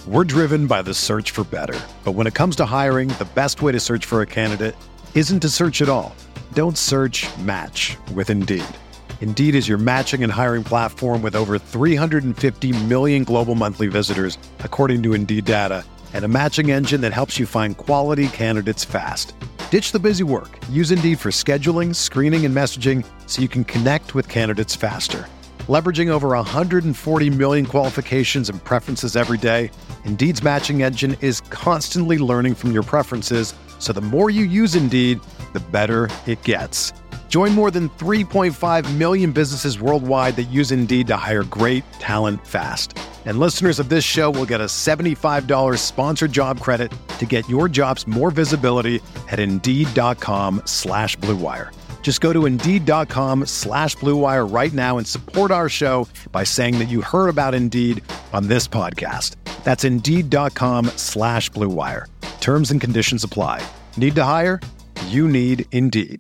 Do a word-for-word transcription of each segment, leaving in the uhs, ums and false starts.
We're driven by the search for better. But when it comes to hiring, the best way to search for a candidate isn't to search at all. Don't search, match with Indeed. Indeed is your matching and hiring platform with over three hundred fifty million global monthly visitors, according to Indeed data, and a matching engine that helps you find quality candidates fast. Ditch the busy work. Use Indeed for scheduling, screening, and messaging so you can connect with candidates faster. Leveraging over one hundred forty million qualifications and preferences every day, Indeed's matching engine is constantly learning from your preferences, so the more you use Indeed, the better it gets. Join more than three point five million businesses worldwide that use Indeed to hire great talent fast. And listeners of this show will get a seventy-five dollars sponsored job credit to get your jobs more visibility at Indeed.com slash Blue Wire. Just go to Indeed.com slash Blue Wire right now and support our show by saying that you heard about Indeed on this podcast. That's Indeed.com slash Blue Wire. Terms and conditions apply. Need to hire? You need Indeed.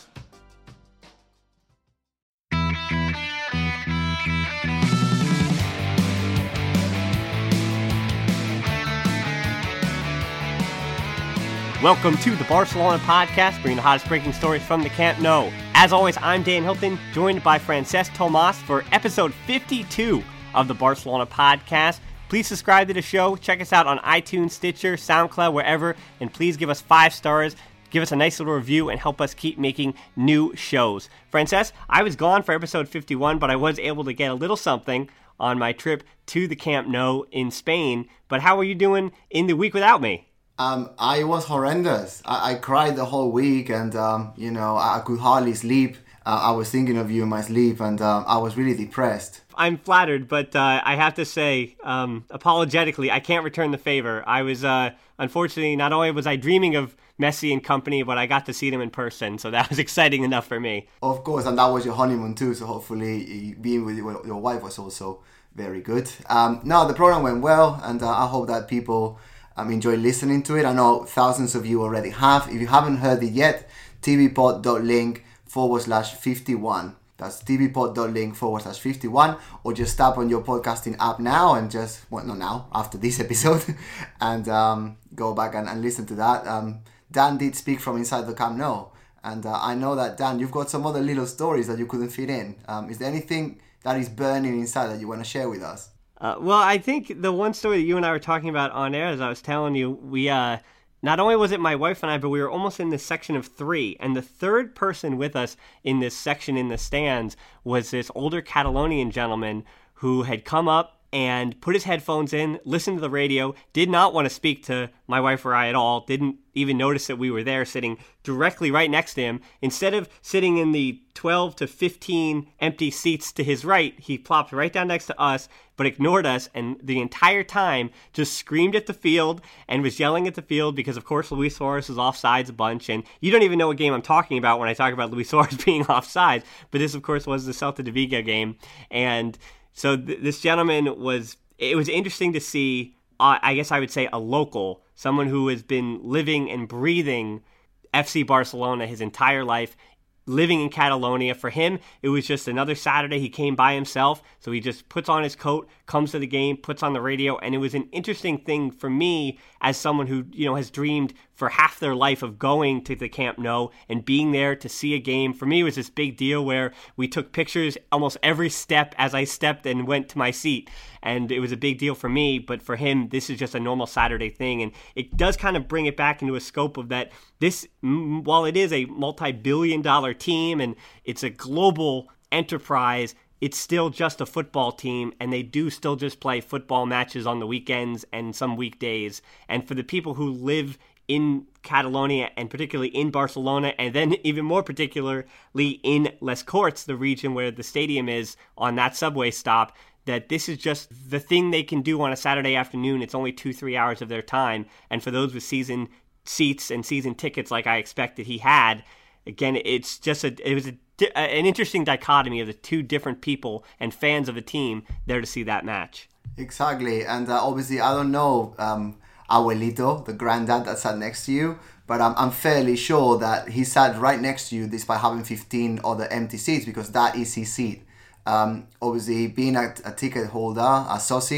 Welcome to the Barcelona Podcast, bringing the hottest breaking stories from the Camp Nou. As always, I'm Dan Hilton, joined by Francesc Tomas for episode fifty-two of the Barcelona Podcast. Please subscribe to the show. Check us out on iTunes, Stitcher, SoundCloud, wherever, and please give us five stars. Give us a nice little review and help us keep making new shows. Francesc, I was gone for episode fifty-one, but I was able to get a little something on my trip to the Camp Nou in Spain. But how are you doing in the week without me? Um, I was horrendous. I, I cried the whole week, and um, you know, I could hardly sleep. Uh, I was thinking of you in my sleep, and um, I was really depressed. I'm flattered, but uh, I have to say, um, apologetically, I can't return the favor. I was, uh, unfortunately, not only was I dreaming of Messi and company, but I got to see them in person, so that was exciting enough for me. Of course, and that was your honeymoon too, so hopefully being with your wife was also very good. Um, no, the program went well, and uh, I hope that people um, enjoy listening to it. I know thousands of you already have. If you haven't heard it yet, tvpod.link forward slash 51. That's tvpod.link forward slash 51, or just tap on your podcasting app now and just, well, not now, after this episode, and um, go back and, and listen to that. Um, Dan did speak from inside the Camp Nou, and uh, I know that, Dan, you've got some other little stories that you couldn't fit in. Um, is there anything that is burning inside that you want to share with us? Uh, well, I think the one story that you and I were talking about on air, as I was telling you, we... Uh, Not only was it my wife and I, but we were almost in this section of three. And the third person with us in this section in the stands was this older Catalonian gentleman who had come up and put his headphones in, listened to the radio, did not want to speak to my wife or I at all, didn't even notice that we were there sitting directly right next to him. Instead of sitting in the twelve to fifteen empty seats to his right, he plopped right down next to us, but ignored us, and the entire time just screamed at the field and was yelling at the field because, of course, Luis Suarez is offsides a bunch, and you don't even know what game I'm talking about when I talk about Luis Suarez being offsides, but this, of course, was the Celta de Vigo game, and so th- this gentleman was, it was interesting to see, uh, I guess I would say a local, someone who has been living and breathing F C Barcelona his entire life, living in Catalonia. For him, it was just another Saturday. He came by himself, so he just puts on his coat, comes to the game, puts on the radio, and it was an interesting thing for me as someone who, you know, has dreamed for half their life of going to the Camp Nou and being there to see a game. For me, it was this big deal where we took pictures almost every step as I stepped and went to my seat, and it was a big deal for me, but for him, this is just a normal Saturday thing, and it does kind of bring it back into a scope of that this, while it is a multi-billion dollar team and it's a global enterprise, it's still just a football team, and they do still just play football matches on the weekends and some weekdays. And for the people who live in Catalonia, and particularly in Barcelona, and then even more particularly in Les Corts, the region where the stadium is on that subway stop, that this is just the thing they can do on a Saturday afternoon. It's only two, three hours of their time. And for those with season seats and season tickets like I expected he had, again, it's just a, it was a, an interesting dichotomy of the two different people and fans of a team there to see that match. Exactly. And uh, obviously, I don't know um, Abuelito, the granddad that sat next to you, but I'm, I'm fairly sure that he sat right next to you despite having fifteen other empty seats, because that is his seat. Um, obviously, being a, a ticket holder, a soci,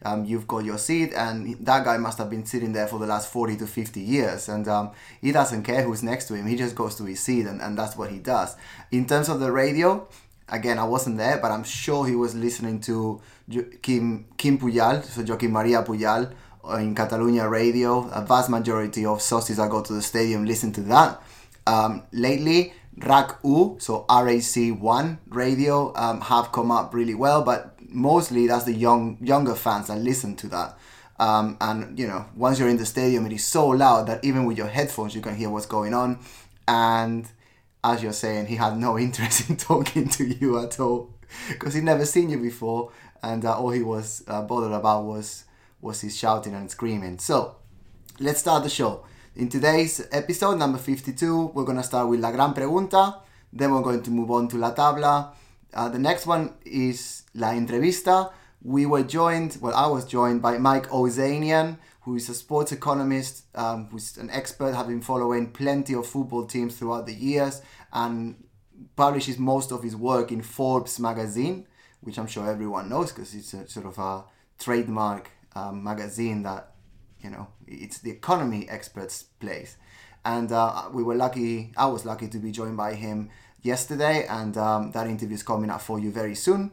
um, you've got your seat, and that guy must have been sitting there for the last forty to fifty years, and um, he doesn't care who's next to him. He just goes to his seat, and, and that's what he does. In terms of the radio, again, I wasn't there, but I'm sure he was listening to Kim, Kim Pujal, so Joaquim Maria Pujal, in Catalunya radio. A vast majority of socios that go to the stadium listen to that. Um, lately, R A C U, so R A C one radio, um, have come up really well, but mostly that's the young younger fans that listen to that. Um, and, you know, once you're in the stadium, it is so loud that even with your headphones, you can hear what's going on. And as you're saying, he had no interest in talking to you at all because he'd never seen you before, and uh, all he was uh, bothered about was was his shouting and screaming. So, let's start the show. In today's episode, number fifty-two, we're going to start with La Gran Pregunta, then we're going to move on to La Tabla. Uh, the next one is La Entrevista. We were joined, well, I was joined by Mike Ozanian, who is a sports economist, um, who's an expert, having following plenty of football teams throughout the years, and publishes most of his work in Forbes magazine, which I'm sure everyone knows because it's a sort of a trademark um, magazine that, you know, it's the economy expert's place. And uh, we were lucky, I was lucky to be joined by him yesterday, and um, that interview is coming up for you very soon.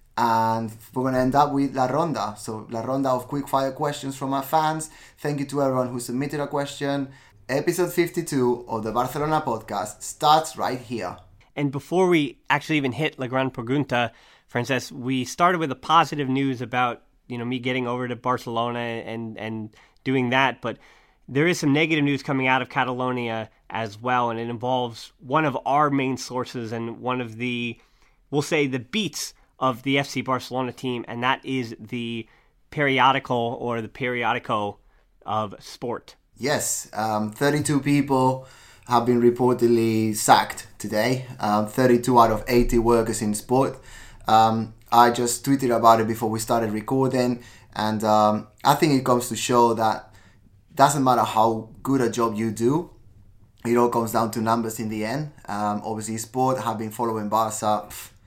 And we're going to end up with La Ronda. So La Ronda of quick fire questions from our fans. Thank you to everyone who submitted a question. Episode fifty-two of the Barcelona podcast starts right here. And before we actually even hit La Gran Pregunta, Francesc, we started with the positive news about, you know, me getting over to Barcelona and, and doing that. But there is some negative news coming out of Catalonia as well. And it involves one of our main sources and one of the, we'll say, the beats of the F C Barcelona team, and that is the periodical or the periodico of sport. Yes, um, thirty-two people have been reportedly sacked today. Um, thirty-two out of eighty workers in sport. Um, I just tweeted about it before we started recording, and um, I think it comes to show that doesn't matter how good a job you do, it all comes down to numbers in the end. Um, obviously, sport have been following Barca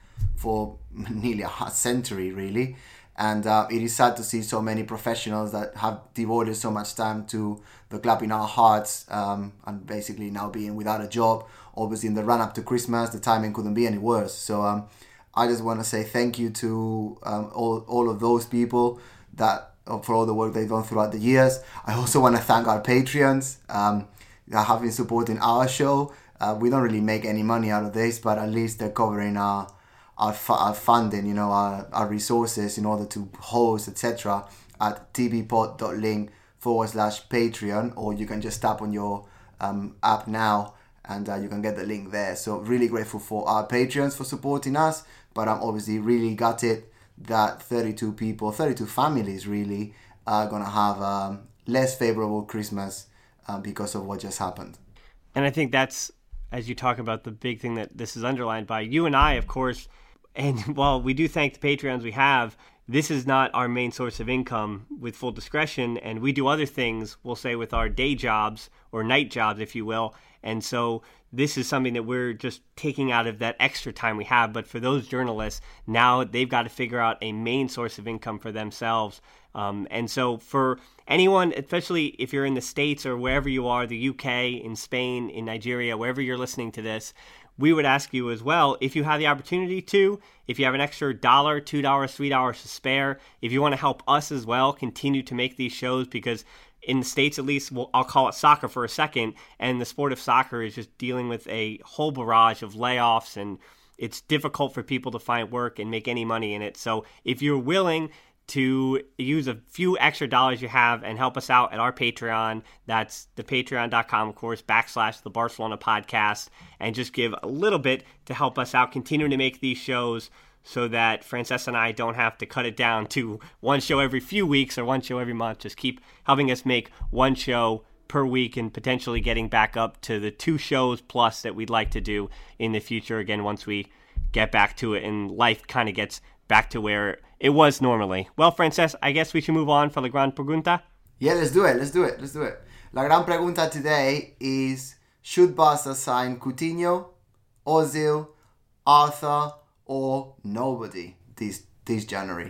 for nearly a century, really. And uh, it is sad to see so many professionals that have devoted so much time to the club in our hearts, um, and basically now being without a job. Obviously, in the run-up to Christmas, the timing couldn't be any worse. So um, I just want to say thank you to um, all, all of those people that uh, for all the work they've done throughout the years. I also want to thank our Patreons um, that have been supporting our show. Uh, we don't really make any money out of this, but at least they're covering our Our, fu- our funding, you know, our, our resources in order to host, et cetera at tvpod.link forward slash Patreon, or you can just tap on your um, app now and uh, you can get the link there. So really grateful for our Patreons for supporting us, but I'm obviously really gutted that thirty-two people, thirty-two families really, are going to have um, less favorable Christmas uh, because of what just happened. And I think that's, as you talk about, the big thing that this is underlined by. You and I, of course, and while we do thank the Patreons we have, this is not our main source of income, with full discretion, and we do other things, we'll say, with our day jobs, or night jobs, if you will. And so this is something that we're just taking out of that extra time we have. But for those journalists, now they've got to figure out a main source of income for themselves. Um, and so for anyone, especially if you're in the States or wherever you are, the U K, in Spain, in Nigeria, wherever you're listening to this, we would ask you as well, if you have the opportunity to, if you have an extra dollar, two dollars, three dollars to spare, if you want to help us as well continue to make these shows, because in the States, at least, we'll, I'll call it soccer for a second, and the sport of soccer is just dealing with a whole barrage of layoffs, and it's difficult for people to find work and make any money in it. So if you're willing to use a few extra dollars you have and help us out at our Patreon, that's the patreon.com, of course, backslash the Barcelona podcast, and just give a little bit to help us out, continuing to make these shows so that Francesc and I don't have to cut it down to one show every few weeks or one show every month. Just keep helping us make one show per week and potentially getting back up to the two shows plus that we'd like to do in the future, again, once we get back to it and life kind of gets back to where it was normally. Well, Francesc, I guess we should move on for La Gran Pregunta. Yeah, let's do it. Let's do it. Let's do it. La Gran Pregunta today is, should Barca sign Coutinho, Ozil, Arthur, or nobody this this January?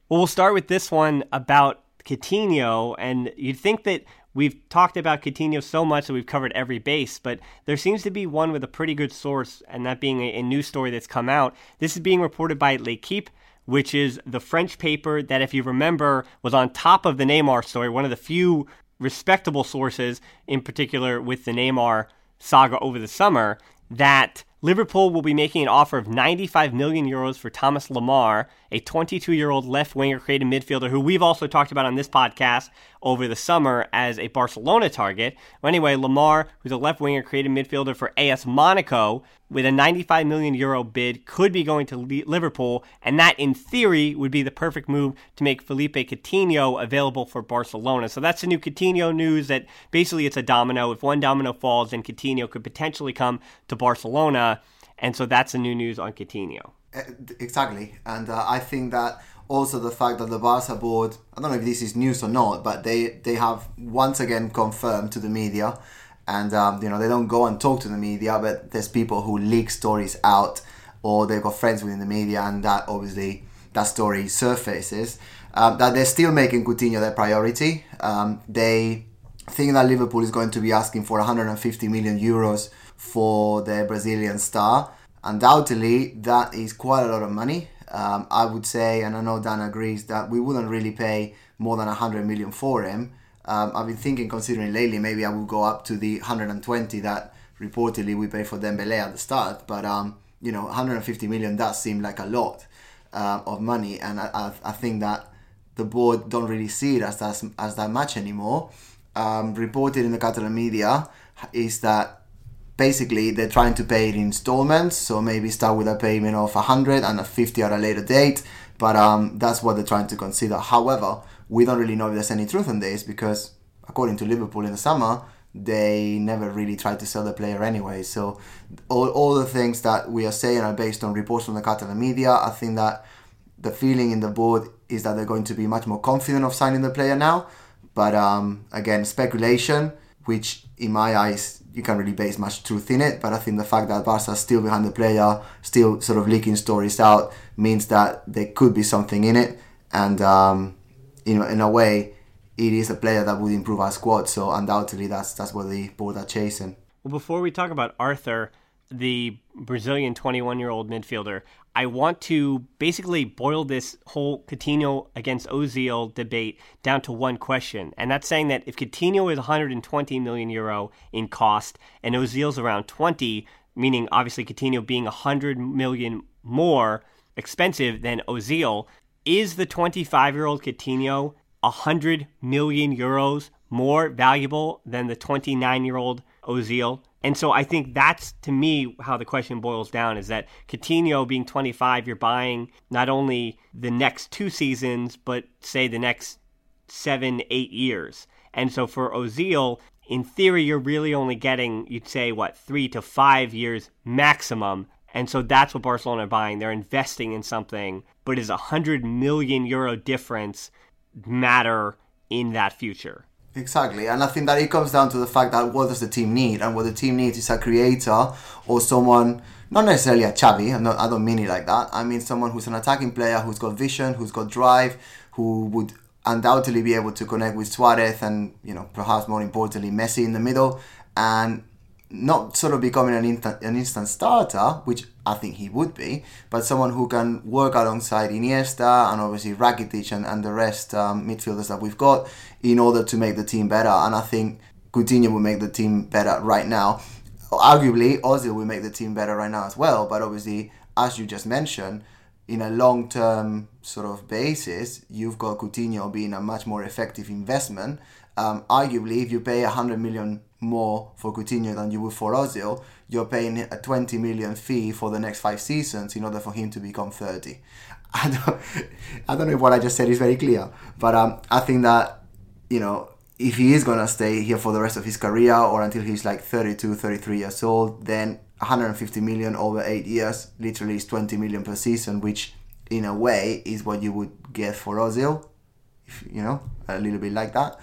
Well, we'll start with this one about Coutinho, and you'd think that we've talked about Coutinho so much that we've covered every base, but there seems to be one with a pretty good source, and that being a, a news story that's come out. This is being reported by L'Equipe, which is the French paper that, if you remember, was on top of the Neymar story, one of the few respectable sources, in particular with the Neymar saga over the summer, that Liverpool will be making an offer of ninety-five million euros for Thomas Lemar, a twenty-two-year-old left-winger creative midfielder who we've also talked about on this podcast over the summer as a Barcelona target. Well, anyway, Lemar, who's a left-winger creative midfielder for A S Monaco, with a ninety-five million euro bid, could be going to Liverpool, and that, in theory, would be the perfect move to make Felipe Coutinho available for Barcelona. So that's the new Coutinho news, that basically it's a domino. If one domino falls, then Coutinho could potentially come to Barcelona, and so that's the new news on Coutinho. Exactly, and uh, I think that also the fact that the Barca board, I don't know if this is news or not, but they, they have once again confirmed to the media. And, um, you know, they don't go and talk to the media, but there's people who leak stories out, or they've got friends within the media, and that obviously, that story surfaces. Um, that they're still making Coutinho their priority. Um, they think that Liverpool is going to be asking for one hundred fifty million euros for the Brazilian star. Undoubtedly, that is quite a lot of money. Um, I would say, and I know Dan agrees, that we wouldn't really pay more than one hundred million for him. Um, I've been thinking, considering lately, maybe I would go up to the one hundred twenty that reportedly we pay for Dembele at the start. But, um, you know, one hundred fifty million does seem like a lot uh, of money. And I, I, I think that the board don't really see it as that, as that much anymore. Um, reported in the Catalan media is that basically they're trying to pay it in installments. So maybe start with a payment of one hundred and a fifty at a later date. But um, that's what they're trying to consider. However, we don't really know if there's any truth in this, because according to Liverpool in the summer, they never really tried to sell the player anyway. So all, all the things that we are saying are based on reports from the Catalan media. I think that the feeling in the board is that they're going to be much more confident of signing the player now. But um, again, speculation, which in my eyes, you can't really base much truth in it. But I think the fact that Barca is still behind the player, still sort of leaking stories out, means that there could be something in it. And um, you know, in a way, it is a player that would improve our squad. So undoubtedly, that's that's what the board are chasing. Well, before we talk about Arthur, the Brazilian twenty-one-year-old midfielder, I want to basically boil this whole Coutinho against Ozil debate down to one question. And that's saying that if Coutinho is one hundred twenty million euro in cost and Ozil's around twenty, meaning obviously Coutinho being one hundred million more expensive than Ozil, is the twenty-five-year-old Coutinho one hundred million euros more valuable than the twenty-nine-year-old Ozil? And so I think that's, to me, how the question boils down, is that Coutinho being twenty-five, you're buying not only the next two seasons, but say the next seven, eight years. And so for Ozil, in theory, you're really only getting, you'd say, what, three to five years maximum. And so that's what Barcelona are buying. They're investing in something, but is a one hundred million euro difference matter in that future? Exactly, and I think that it comes down to the fact that what does the team need, and what the team needs is a creator or someone, not necessarily a Xavi, I'm not, I don't mean it like that, I mean someone who's an attacking player, who's got vision, who's got drive, who would undoubtedly be able to connect with Suarez and, you know, perhaps more importantly, Messi in the middle, and not sort of becoming an instant, an instant starter, which I think he would be, but someone who can work alongside Iniesta and obviously Rakitic and, and the rest um, midfielders that we've got in order to make the team better. And I think Coutinho will make the team better right now. Arguably, Ozil will make the team better right now as well, but obviously, as you just mentioned, in a long-term sort of basis, you've got Coutinho being a much more effective investment. Um, arguably, if you pay one hundred million more for Coutinho than you would for Ozil, you're paying a twenty million fee for the next five seasons in order for him to become thirty. I don't, I don't know if what I just said is very clear, but um, I think that, you know, if he is going to stay here for the rest of his career or until he's like thirty-two, thirty-three years old, then one hundred fifty million over eight years literally is twenty million per season, which in a way is what you would get for Ozil, if, you know, a little bit like that.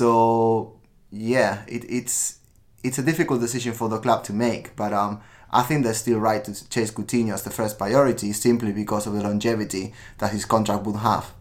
So yeah, it, it's it's a difficult decision for the club to make, but um, I think they're still right to chase Coutinho as the first priority simply because of the longevity that his contract would have.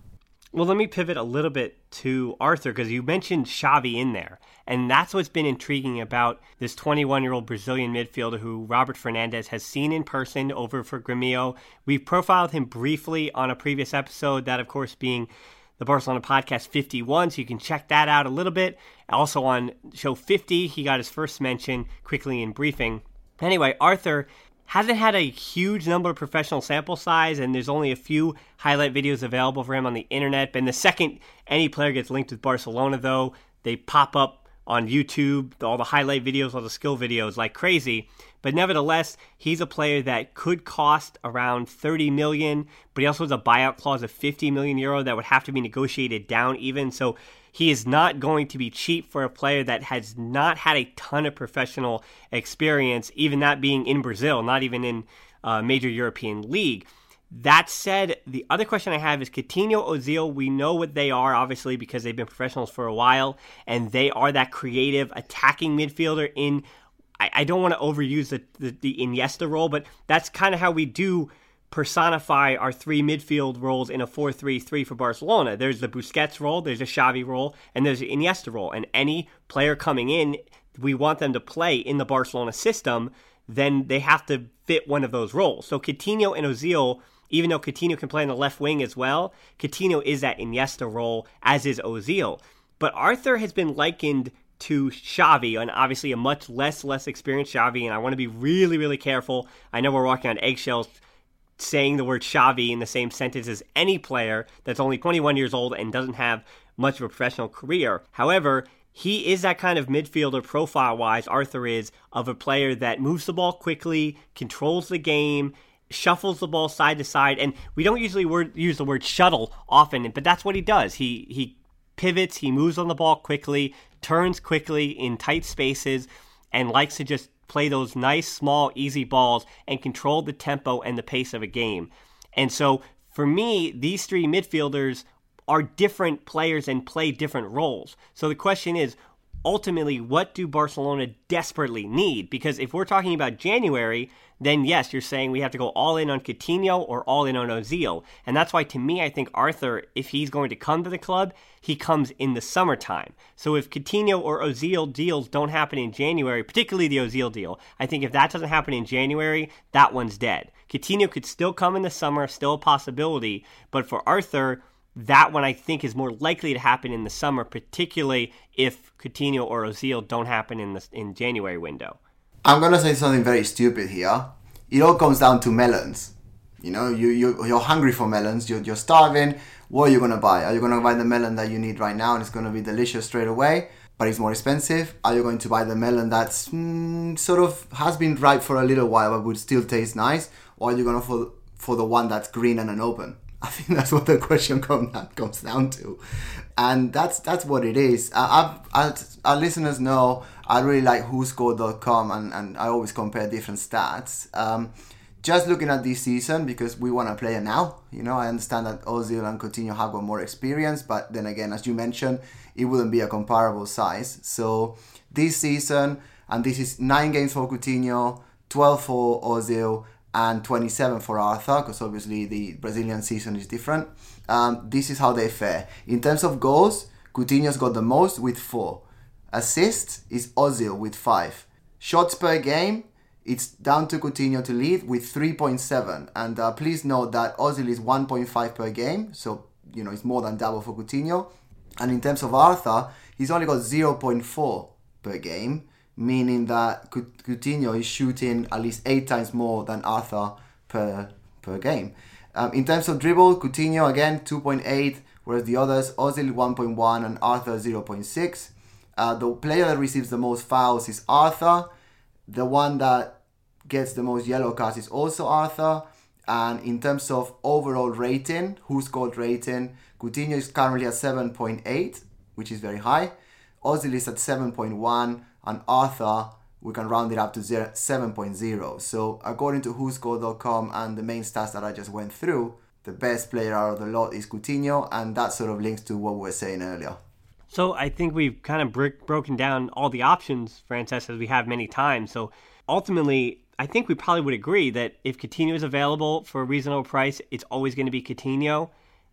Well, let me pivot a little bit to Arthur, because you mentioned Xavi in there. And that's what's been intriguing about this twenty-one-year-old Brazilian midfielder who Robert Fernandes has seen in person over for Grêmio. We've profiled him briefly on a previous episode, that, of course, being the Barcelona Podcast fifty-one, so you can check that out a little bit. Also on show fifty, he got his first mention quickly in briefing. Anyway, Arthur hasn't had a huge number of professional sample size, and there's only a few highlight videos available for him on the internet. And the second any player gets linked with Barcelona, though, they pop up on YouTube, all the highlight videos, all the skill videos like crazy. But nevertheless, he's a player that could cost around thirty million, but he also has a buyout clause of fifty million euro that would have to be negotiated down even. So he is not going to be cheap for a player that has not had a ton of professional experience, even that being in Brazil, not even in a major European league. That said, the other question I have is Coutinho, Ozil. We know what they are, obviously, because they've been professionals for a while, and they are that creative attacking midfielder in, I, I don't want to overuse the, the, the Iniesta role, but that's kind of how we do personify our three midfield roles in a four three three for Barcelona. There's the Busquets role, there's a Xavi role, and there's the Iniesta role. And any player coming in, we want them to play in the Barcelona system, then they have to fit one of those roles. So Coutinho and Ozil, even though Coutinho can play on the left wing as well, Coutinho is that Iniesta role, as is Ozil. But Arthur has been likened to Xavi, and obviously a much less, less experienced Xavi, and I want to be really, really careful. I know we're walking on eggshells saying the word Xavi in the same sentence as any player that's only twenty-one years old and doesn't have much of a professional career. However, he is that kind of midfielder profile-wise, Arthur is, of a player that moves the ball quickly, controls the game, shuffles the ball side to side, and we don't usually word, use the word shuttle often, but that's what he does. He he pivots, he moves on the ball quickly, turns quickly in tight spaces, and likes to just play those nice, small, easy balls and control the tempo and the pace of a game. And so, for me, these three midfielders are different players and play different roles. So the question is, ultimately, what do Barcelona desperately need? Because if we're talking about January, then yes, you're saying we have to go all in on Coutinho or all in on Ozil. And that's why, to me, I think Arthur, if he's going to come to the club, he comes in the summertime. So if Coutinho or Ozil deals don't happen in January, particularly the Ozil deal, I think if that doesn't happen in January, that one's dead. Coutinho could still come in the summer, still a possibility. But for Arthur, that one I think is more likely to happen in the summer, particularly if Coutinho or Ozil don't happen in the in January window. I'm gonna say something very stupid here. It all comes down to melons. You know, you you you're hungry for melons. You're you're starving. What are you gonna buy? Are you gonna buy the melon that you need right now and it's gonna be delicious straight away, but it's more expensive? Are you going to buy the melon that's mm, sort of has been ripe for a little while but would still taste nice, or are you gonna for for the one that's green and unopened? I think that's what the question come, comes down to, and that's that's what it is. I, I, our listeners know I really like who scored dot com, and, and I always compare different stats. Um, just looking at this season, because we want to play it now. You know, I understand that Ozil and Coutinho have got more experience, but then again, as you mentioned, it wouldn't be a comparable size. So this season, and this is nine games for Coutinho, twelve for Ozil, and twenty-seven for Arthur, because obviously the Brazilian season is different. Um, this is how they fare. In terms of goals, Coutinho's got the most with four. Assists is Ozil with five. Shots per game, it's down to Coutinho to lead with three point seven. And uh, please note that Ozil is one point five per game, so you know it's more than double for Coutinho. And in terms of Arthur, he's only got zero point four per game, meaning that Coutinho is shooting at least eight times more than Arthur per per game. Um, in terms of dribble, Coutinho again two point eight, whereas the others, Ozil one point one and Arthur zero point six. Uh, the player that receives the most fouls is Arthur. The one that gets the most yellow cards is also Arthur. And in terms of overall rating, who scored rating, Coutinho is currently at seven point eight, which is very high. Ozil is at seven point one. And Arthur, we can round it up to seven point zero. So according to who scored dot com and the main stats that I just went through, the best player out of the lot is Coutinho, and that sort of links to what we were saying earlier. So I think we've kind of bro- broken down all the options, Frances, as we have many times. So ultimately, I think we probably would agree that if Coutinho is available for a reasonable price, it's always going to be Coutinho.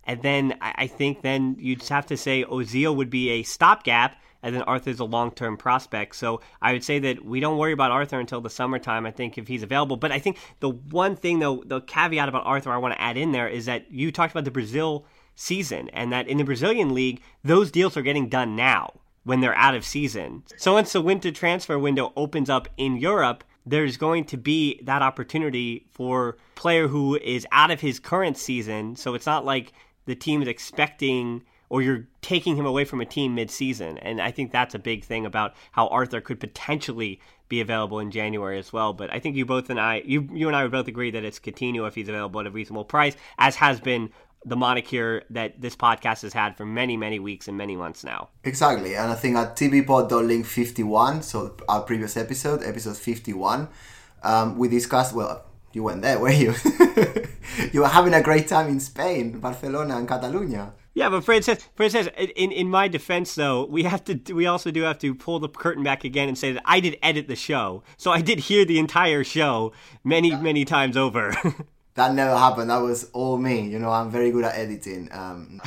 And then I, I think then you'd have to say Ozil would be a stopgap, and then Arthur's a long-term prospect. So I would say that we don't worry about Arthur until the summertime, I think, if he's available. But I think the one thing, though, the caveat about Arthur I want to add in there is that you talked about the Brazil season, and that in the Brazilian league, those deals are getting done now when they're out of season. So once the winter transfer window opens up in Europe, there's going to be that opportunity for a player who is out of his current season. So it's not like the team is expecting, or you're taking him away from a team mid-season. And I think that's a big thing about how Arthur could potentially be available in January as well. But I think you both and I, you you and I would both agree that it's Coutinho if he's available at a reasonable price, as has been the moniker that this podcast has had for many, many weeks and many months now. Exactly. And I think at t v pod dot link fifty-one, so our previous episode, episode fifty-one, um, we discussed, well, you went there, were you? You were having a great time in Spain, Barcelona and Catalonia. Yeah, but Frances, Frances, in in my defense, though, we have to. We also do have to pull the curtain back again and say that I did edit the show, so I did hear the entire show many, many times over. That never happened. That was all me. You know, I'm very good at editing. Um,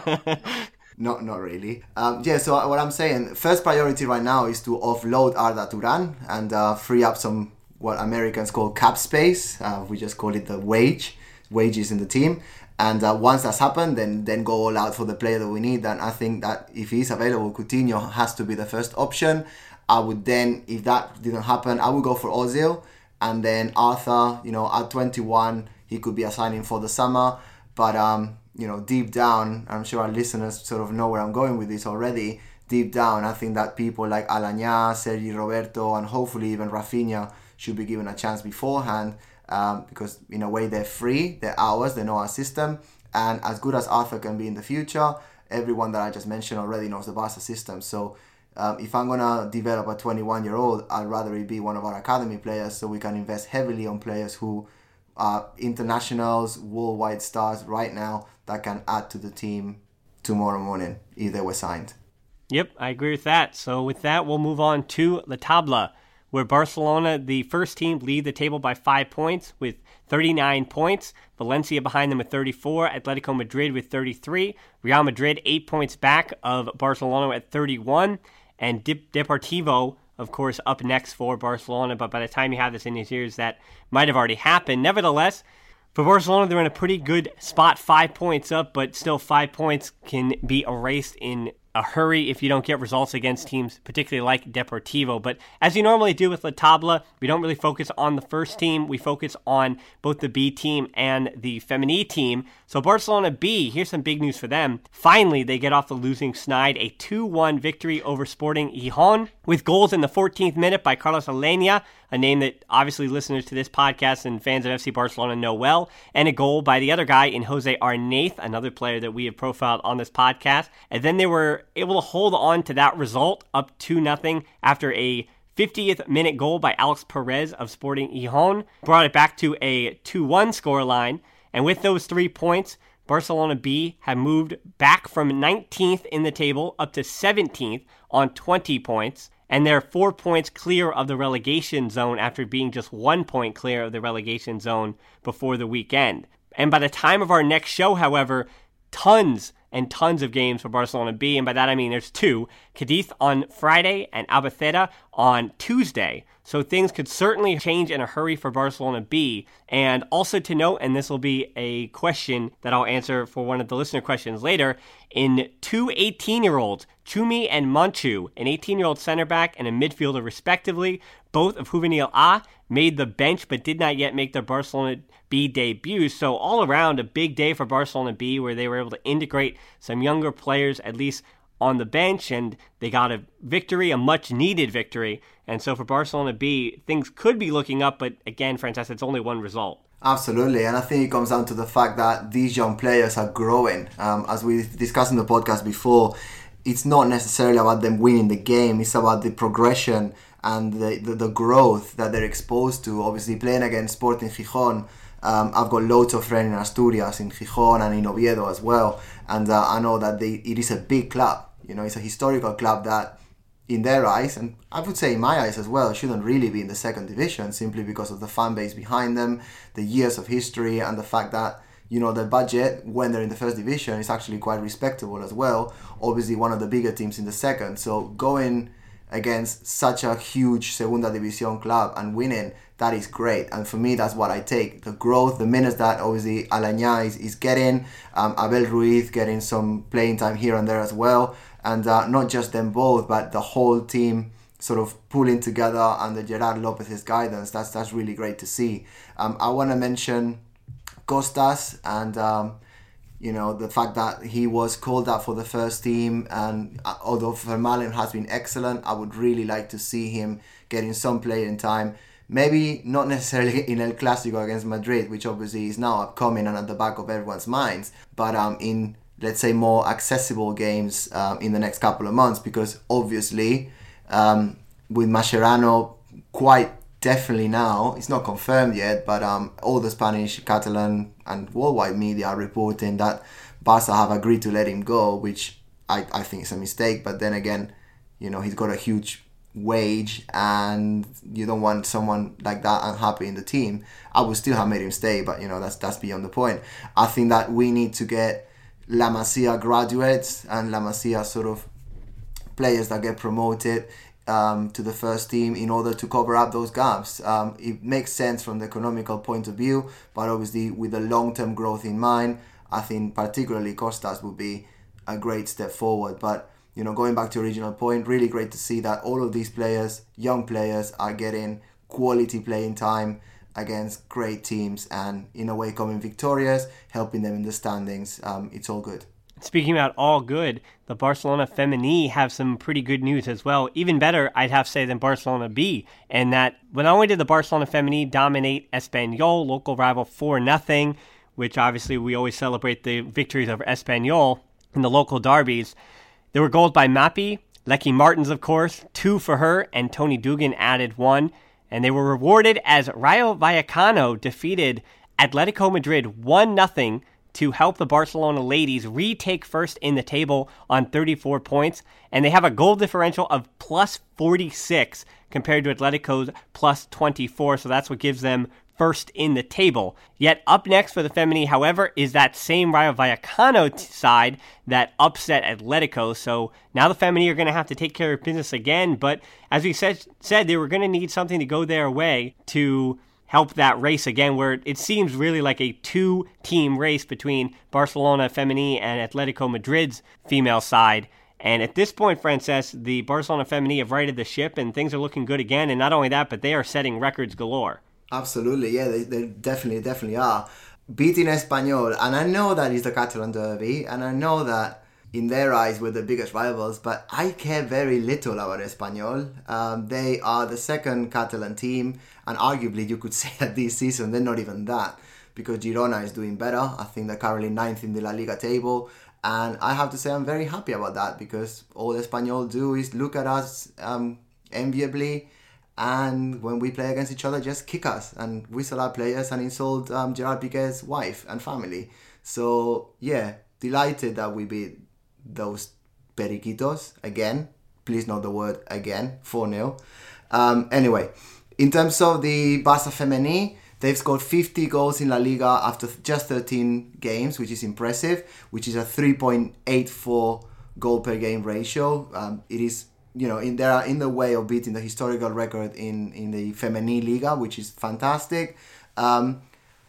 not, not really. Um, yeah. So what I'm saying, first priority right now is to offload Arda Turan and uh, free up some what Americans call cap space. Uh, we just call it the wage, wages in the team. And uh, once that's happened, then then go all out for the player that we need. And I think that if he's available, Coutinho has to be the first option. I would then, if that didn't happen, I would go for Ozil. And then Arthur, you know, at twenty-one, he could be a signing for the summer. But, um, you know, deep down, I'm sure our listeners sort of know where I'm going with this already. Deep down, I think that people like Alanya, Sergi Roberto, and hopefully even Rafinha should be given a chance beforehand. Um, because in a way they're free, they're ours, they know our system, and as good as Arthur can be in the future, everyone that I just mentioned already knows the Barca system. So um, if I'm gonna develop a twenty-one year old, I'd rather it be one of our academy players, so we can invest heavily on players who are internationals, worldwide stars right now that can add to the team tomorrow morning if they were signed. Yep, I agree with that. So with that, we'll move on to La Tabla, where Barcelona, the first team, lead the table by five points with thirty-nine points. Valencia behind them with thirty-four. Atletico Madrid with thirty-three. Real Madrid eight points back of Barcelona at thirty-one. And Deportivo, of course, up next for Barcelona. But by the time you have this in your ears, that might have already happened. Nevertheless, for Barcelona, they're in a pretty good spot. Five points up, but still five points can be erased in a hurry if you don't get results against teams, particularly like Deportivo. But as you normally do with La Tabla, we don't really focus on the first team. We focus on both the B team and the Femení team. So Barcelona B, here's some big news for them. Finally, they get off the losing snide, a two one victory over Sporting Gijón, with goals in the fourteenth minute by Carlos Aleñá, a name that obviously listeners to this podcast and fans of F C Barcelona know well, and a goal by the other guy in Jose Arnaiz, another player that we have profiled on this podcast. And then they were able to hold on to that result up two nothing after a fiftieth minute goal by Alex Perez of Sporting Gijón brought it back to a two one scoreline. And with those three points, Barcelona B have moved back from nineteenth in the table up to seventeenth on twenty points. And they're four points clear of the relegation zone after being just one point clear of the relegation zone before the weekend. And by the time of our next show, however, tons and tons of games for Barcelona B, and by that I mean there's two, Cadiz on Friday and Albacete on Tuesday. So things could certainly change in a hurry for Barcelona B. And also to note, and this will be a question that I'll answer for one of the listener questions later, in two eighteen-year-olds, Chumi and Manchu, an eighteen-year-old center back and a midfielder respectively, both of Juvenil A, made the bench but did not yet make their Barcelona B debut. So all around a big day for Barcelona B, where they were able to integrate some younger players at least on the bench, and they got a victory, a much needed victory. And so for Barcelona B, things could be looking up, but again, Francesca, it's only one result. Absolutely, and I think it comes down to the fact that these young players are growing. Um, as we discussed in the podcast before, it's not necessarily about them winning the game, it's about the progression and the, the, the growth that they're exposed to. Obviously, playing against Sporting Gijón, um, I've got loads of friends in Asturias, in Gijón and in Oviedo as well, and uh, I know that they, it is a big club. You know, it's a historical club that, in their eyes, and I would say in my eyes as well, shouldn't really be in the second division simply because of the fan base behind them, the years of history, and the fact that, you know, the budget when they're in the first division is actually quite respectable as well. Obviously, one of the bigger teams in the second. So going against such a huge Segunda División club and winning, that is great. And for me, that's what I take. The growth, the minutes that obviously Alañá is, is getting, um, Abel Ruiz getting some playing time here and there as well. And uh, not just them both, but the whole team sort of pulling together under Gerard Lopez's guidance. That's that's really great to see. Um, I want to mention Costas and um, you know, the fact that he was called up for the first team, and uh, although Vermaelen has been excellent, I would really like to see him getting some playing time. Maybe not necessarily in El Clásico against Madrid, which obviously is now upcoming and at the back of everyone's minds, but um, in, let's say, more accessible games um, in the next couple of months, because obviously um, with Mascherano quite definitely now, it's not confirmed yet, but um, all the Spanish, Catalan and worldwide media are reporting that Barca have agreed to let him go, which I, I think is a mistake. But then again, you know, he's got a huge wage and you don't want someone like that unhappy in the team. I would still have made him stay, but you know, that's that's beyond the point. I think that we need to get La Masia graduates and La Masia sort of players that get promoted Um, to the first team in order to cover up those gaps. Um, it makes sense from the economical point of view, but obviously with the long-term growth in mind, I think particularly Costas would be a great step forward. But, you know, going back to original point, really great to see that all of these players, young players, are getting quality playing time against great teams and in a way coming victorious, helping them in the standings. Um, it's all good. Speaking about all good, the Barcelona Femení have some pretty good news as well. Even better, I'd have to say, than Barcelona B. And that not only did the Barcelona Femení dominate Espanyol, local rival, four nothing, which obviously we always celebrate the victories over Espanyol in the local derbies. There were goals by Mapi, Lecky Martins, of course, two for her, and Tony Dugan added one. And they were rewarded as Rayo Vallecano defeated Atletico Madrid one nothing to help the Barcelona ladies retake first in the table on thirty-four points. And they have a goal differential of plus forty-six compared to Atletico's plus twenty-four. So that's what gives them first in the table. Yet up next for the Femení, however, is that same Rayo Vallecano t- side that upset Atletico. So now the Femení are going to have to take care of business again. But as we said, said they were going to need something to go their way to help that race again, where it seems really like a two-team race between Barcelona Femení and Atletico Madrid's female side. And at this point, Frances, the Barcelona Femení have righted the ship and things are looking good again. And not only that, but they are setting records galore. Absolutely, yeah, they, they definitely, definitely are. Beating Espanyol, and I know that it's the Catalan derby, and I know that in their eyes we're the biggest rivals, but I care very little about Espanyol. Um, they are the second Catalan team, and arguably you could say that this season they're not even that, because Girona is doing better. I think they're currently ninth in the La Liga table, and I have to say I'm very happy about that, because all Espanyol do is look at us um, enviably, and when we play against each other, just kick us and whistle our players and insult um, Gerard Piqué's wife and family. So, yeah, delighted that we beat those Periquitos again. Please note the word again, four nil. Um, anyway, in terms of the Barça Femení, they've scored fifty goals in La Liga after just thirteen games, which is impressive, which is a three point eight four goal per game ratio. Um, it is, you know, in they are in the way of beating the historical record in, in the Femení Liga, which is fantastic. Um,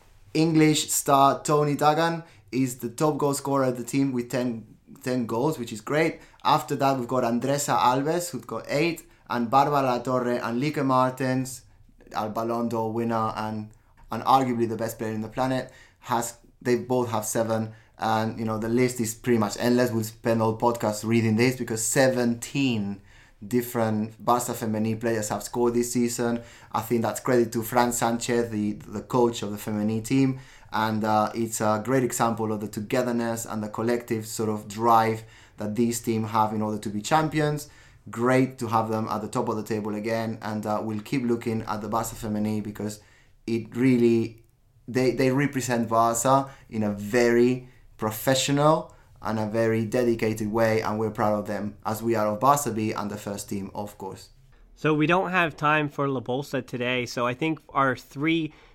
English star Tony Duggan is the top goal scorer of the team with ten, ten goals, which is great. After that, we've got Andressa Alves, who's got eight, and Barbara La Torre and Lieke Martens, our Ballon d'Or winner and, and arguably the best player in the planet, has they both have seven. And, you know, the list is pretty much endless. We'll spend all podcast reading this because seventeen different Barça Femení players have scored this season. I think that's credit to Fran Sanchez, the, the coach of the Femení team. And uh, it's a great example of the togetherness and the collective sort of drive that these teams have in order to be champions. Great to have them at the top of the table again. And uh, we'll keep looking at the Barça Femení because it really, they, they represent Barça in a very professional and a very dedicated way, and we're proud of them, as we are of Barça B and the first team, of course. So we don't have time for La Bolsa today, so I think our three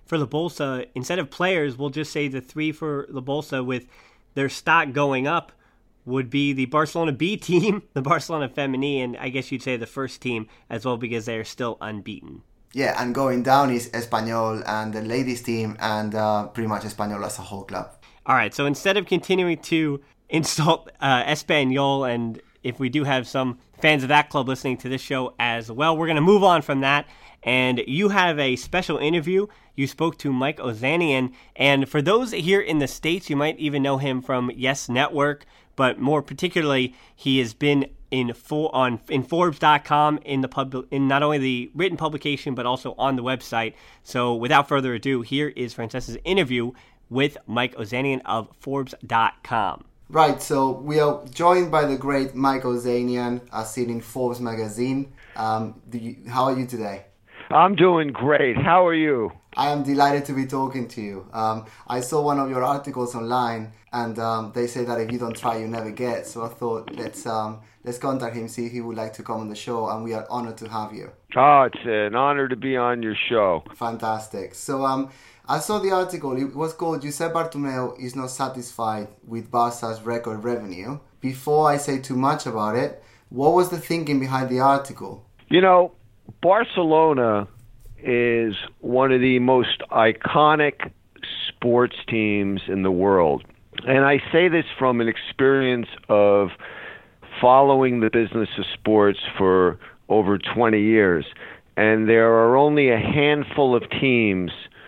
for the Bolsa, instead of players, we'll just say the three for the Bolsa with their stock going up would be the Barcelona B team, the Barcelona Femení, and I guess you'd say the first team as well because they're still unbeaten. Yeah, and going down is Espanyol and the ladies team and uh, pretty much Espanyol as a whole club. All right, so instead of continuing to insult uh, Espanyol, and if we do have some fans of that club listening to this show as well, we're going to move on from that. And you have a special interview. You spoke to Mike Ozanian. And for those here in the States, you might even know him from Yes Network. But more particularly, he has been in for, on in Forbes dot com in the pub, in not only the written publication, but also on the website. So without further ado, here is Francesca's interview with Mike Ozanian of Forbes dot com. Right, so we are joined by the great Mike Ozanian, as seen in Forbes magazine. Um, do you, how are you today? I'm doing great. How are you? I am delighted to be talking to you. Um, I saw one of your articles online, and um, they say that if you don't try, you never get. So I thought let's um, let's contact him, see if he would like to come on the show, and we are honored to have you. Oh, it's an honor to be on your show. Fantastic. So um, I saw the article. It was called "Josep Bartomeu is not satisfied with Barca's record revenue." Before I say too much about it, what was the thinking behind the article? You know, Barcelona is one of the most iconic sports teams in the world. And I say this from an experience of following the business of sports for over twenty years. And there are only a handful of teams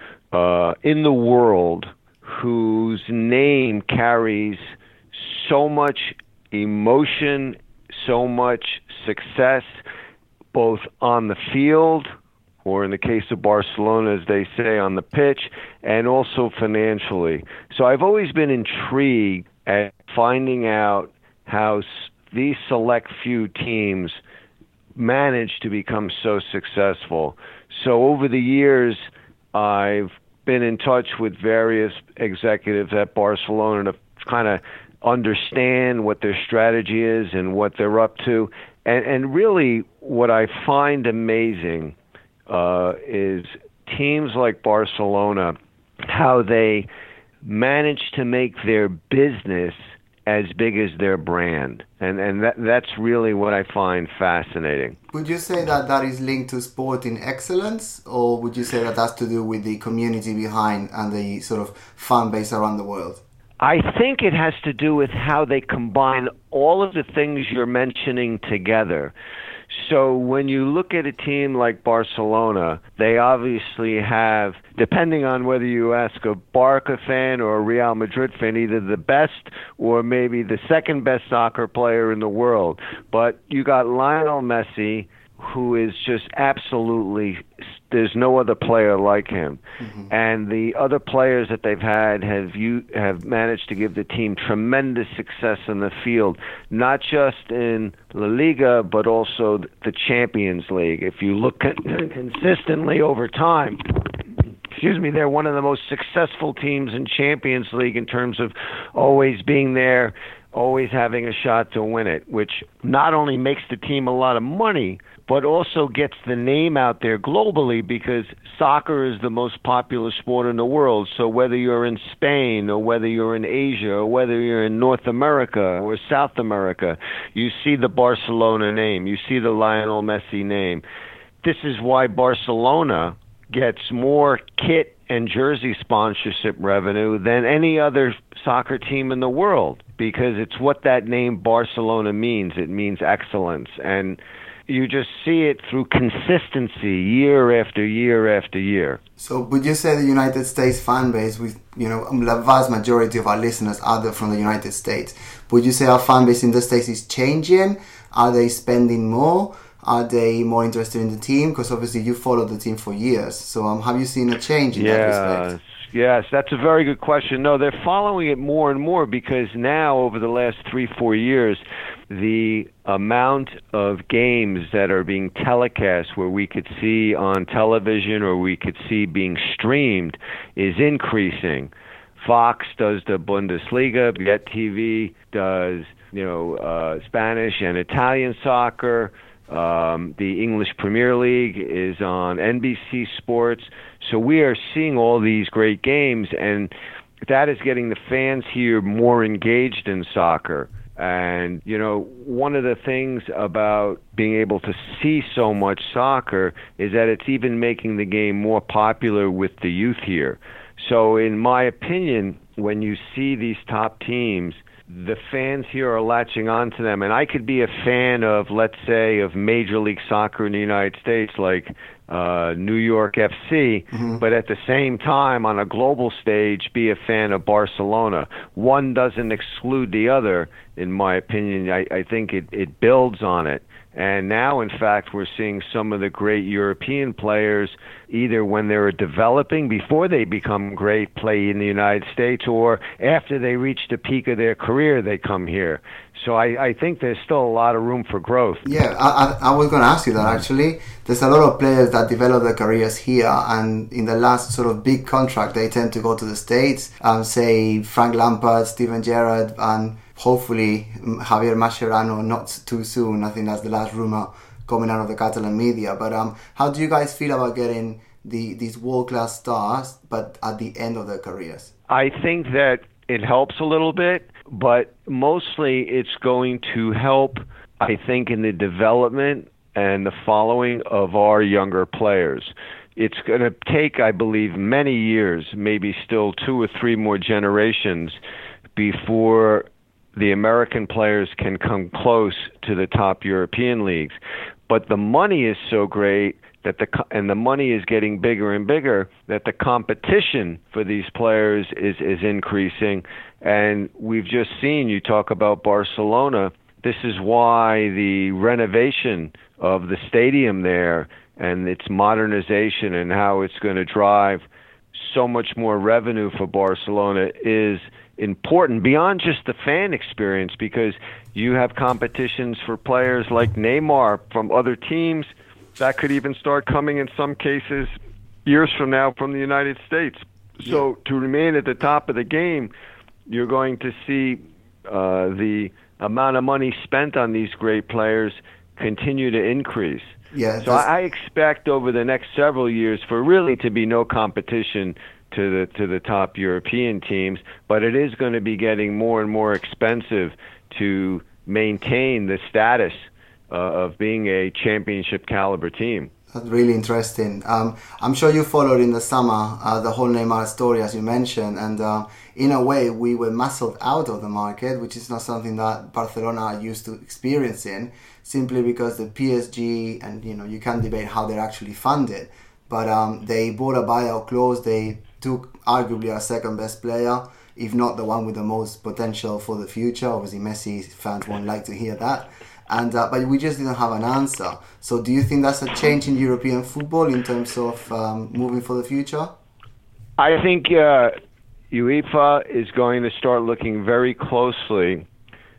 uh, in the world whose name carries so much emotion, so much success, both on the field, or in the case of Barcelona, as they say, on the pitch, and also financially. So I've always been intrigued at finding out how these select few teams manage to become so successful. So over the years, I've been in touch with various executives at Barcelona to kind of understand what their strategy is and what they're up to. And, and really, what I find amazing uh, is teams like Barcelona, how they manage to make their business as big as their brand. And, and that, that's really what I find fascinating. Would you say that that is linked to sporting excellence, or would you say that that's to do with the community behind and the sort of fan base around the world? I think it has to do with how they combine all of the things you're mentioning together. So when you look at a team like Barcelona, they obviously have, depending on whether you ask a Barca fan or a Real Madrid fan, either the best or maybe the second best soccer player in the world. But you got Lionel Messi, who is just absolutely, there's no other player like him. Mm-hmm. And the other players that they've had have you have managed to give the team tremendous success in the field, not just in La Liga, but also the Champions League. If you look at consistently over time, excuse me, they're one of the most successful teams in Champions League in terms of always being there, always having a shot to win it, which not only makes the team a lot of money, but also gets the name out there globally, because soccer is the most popular sport in the world. So whether you're in Spain or whether you're in Asia or whether you're in North America or South America, you see the Barcelona name, you see the Lionel Messi name. This is why Barcelona gets more kit and jersey sponsorship revenue than any other soccer team in the world, because it's what that name Barcelona means. It means excellence. And you just see it through consistency year after year after year. So would you say the United States fan base, with, you know, the vast majority of our listeners are there from the United States, would you say our fan base in the States is changing? Are they spending more? Are they more interested in the team? Because obviously you followed the team for years. So um, have you seen a change in yeah. that respect? Yes, that's a very good question. No, they're following it more and more, because now, over the last three, four years, the amount of games that are being telecast where we could see on television or we could see being streamed is increasing. Fox does the Bundesliga, Jet T V does, you know, uh, Spanish and Italian soccer. Um, the English Premier League is on N B C Sports. So we are seeing all these great games, and that is getting the fans here more engaged in soccer. And, you know, one of the things about being able to see so much soccer is that it's even making the game more popular with the youth here. So in my opinion, when you see these top teams, the fans here are latching on to them. And I could be a fan of, let's say, of Major League Soccer in the United States, like uh, New York F C, mm-hmm. but at the same time, on a global stage, be a fan of Barcelona. One doesn't exclude the other, in my opinion. I, I think it, it builds on it. And now, in fact, we're seeing some of the great European players, either when they're developing, before they become great, play in the United States, or after they reach the peak of their career, they come here. So I, I think there's still a lot of room for growth. Yeah, I, I, I was going to ask you that, actually. There's a lot of players that develop their careers here, and in the last sort of big contract, they tend to go to the States. Um, say Frank Lampard, Steven Gerrard, and hopefully Javier Mascherano not too soon. I think that's the last rumor coming out of the Catalan media. But um, how do you guys feel about getting the these world-class stars, but at the end of their careers? I think that it helps a little bit, but mostly it's going to help, I think, in the development and the following of our younger players. It's going to take, I believe, many years, maybe still two or three more generations, before the American players can come close to the top European leagues. But the money is so great that the and the money is getting bigger and bigger, that the competition for these players is, is increasing. And we've just seen, you talk about Barcelona, this is why the renovation of the stadium there and its modernization and how it's going to drive so much more revenue for Barcelona is important beyond just the fan experience, because you have competitions for players like Neymar from other teams that could even start coming in some cases years from now from the United States. So yeah. To remain at the top of the game, you're going to see uh, the amount of money spent on these great players continue to increase. Yeah, so I expect over the next several years for really to be no competition to the to the top European teams, but it is going to be getting more and more expensive to maintain the status uh, of being a championship caliber team. That's really interesting. Um, I'm sure you followed in the summer uh, the whole Neymar story, as you mentioned, and uh, in a way we were muscled out of the market, which is not something that Barcelona are used to experiencing, simply because the P S G, and you know, you can debate how they're actually funded, but um, they bought a buyout clause. They took arguably our second best player, if not the one with the most potential for the future. Obviously, Messi fans won't like to hear that. And uh, but we just didn't have an answer. So do you think that's a change in European football in terms of um, moving for the future? I think uh, UEFA is going to start looking very closely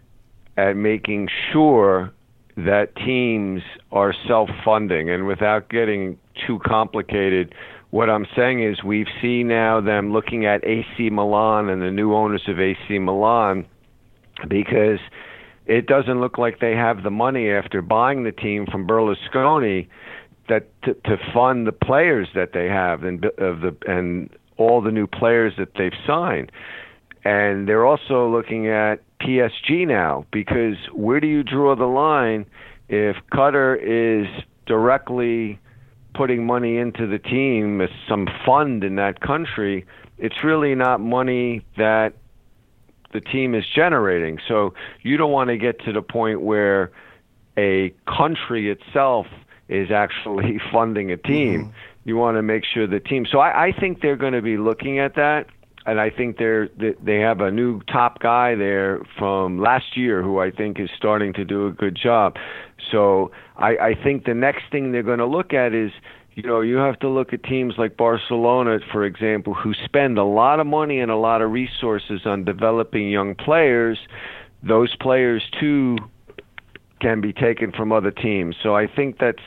at making sure that teams are self-funding. And without getting too complicated, what I'm saying is we've seen now them looking at A C Milan and the new owners of A C Milan, because it doesn't look like they have the money after buying the team from Berlusconi that to, to fund the players that they have and of the and all the new players that they've signed. And they're also looking at P S G now, because where do you draw the line if Qatar is directly putting money into the team as some fund in that country? It's really not money that the team is generating. So you don't want to get to the point where a country itself is actually funding a team. Mm-hmm. You want to make sure the team. So I, I think they're going to be looking at that, and I think they're they have a new top guy there from last year who I think is starting to do a good job. So I, I think the next thing they're going to look at is, you know, you have to look at teams like Barcelona, for example, who spend a lot of money and a lot of resources on developing young players. Those players, too, can be taken from other teams. So I think that's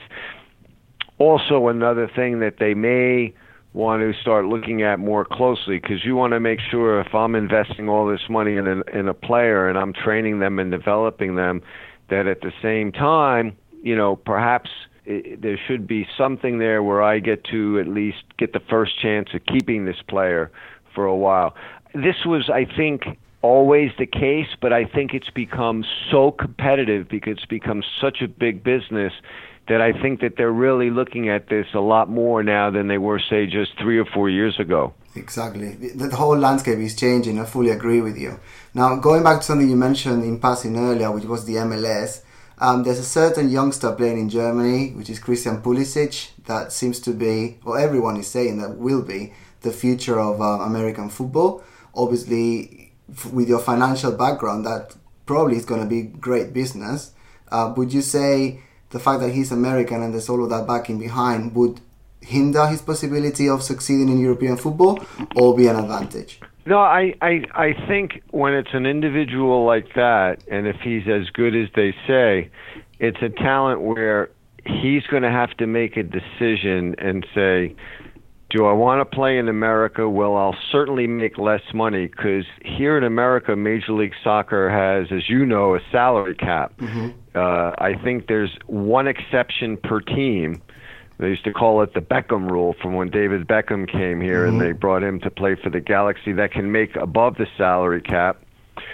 also another thing that they may want to start looking at more closely, because you want to make sure if I'm investing all this money in a, in a player and I'm training them and developing them, that at the same time you know, perhaps it, there should be something there where I get to at least get the first chance of keeping this player for a while. This was, I think, always the case, but I think it's become so competitive because it's become such a big business that I think that they're really looking at this a lot more now than they were, say, just three or four years ago. Exactly. The, the whole landscape is changing. I fully agree with you. Now, going back to something you mentioned in passing earlier, which was the M L S, um, there's a certain youngster playing in Germany, which is Christian Pulisic, that seems to be, or everyone is saying that will be, the future of uh, American football. Obviously, f- with your financial background, that probably is going to be great business. Uh, would you say the fact that he's American and there's all of that backing behind would hinder his possibility of succeeding in European football or be an advantage? No, I, I, I think when it's an individual like that, and if he's as good as they say, it's a talent where he's going to have to make a decision and say, do I want to play in America? Well, I'll certainly make less money because here in America, Major League Soccer has, as you know, a salary cap. Mm-hmm. Uh, I think there's one exception per team. They used to call it the Beckham rule from when David Beckham came here, mm-hmm. and they brought him to play for the Galaxy, that can make above the salary cap.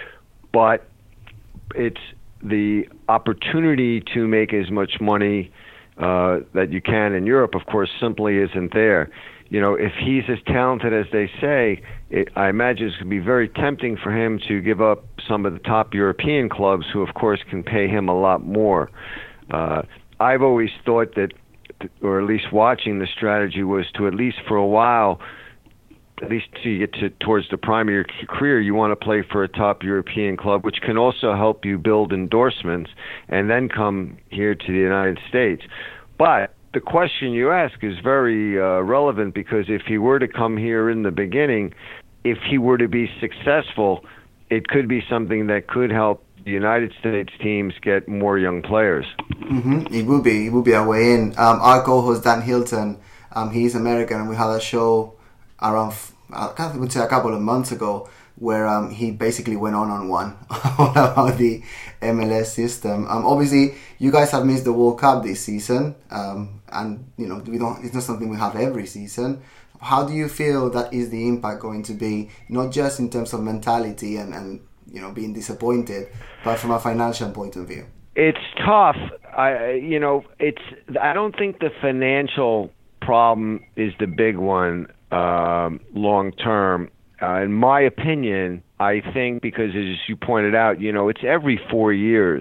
But it's the opportunity to make as much money uh, that you can in Europe, of course, simply isn't there. You know, if he's as talented as they say, it, I imagine it's going to be very tempting for him to give up some of the top European clubs who, of course, can pay him a lot more. Uh, I've always thought that, or at least watching, the strategy was to at least for a while, at least till you get to, towards the prime of your career, you want to play for a top European club, which can also help you build endorsements and then come here to the United States. But the question you ask is very uh, relevant because if he were to come here in the beginning, if he were to be successful, it could be something that could help the United States teams get more young players. Mm-hmm. It would be. It would be a way in. Um, our co-host Dan Hilton, um, he's American, and we had a show around, I would say, a couple of months ago, where um, he basically went on on one about the M L S system. Um, obviously, you guys have missed the World Cup this season, um, and you know we don't. It's not something we have every season. How do you feel that is the impact going to be, not just in terms of mentality and, and you know being disappointed, but from a financial point of view? It's tough. I you know it's. I don't think the financial problem is the big one um, long term. Uh, in my opinion, I think because, as you pointed out, you know, it's every four years.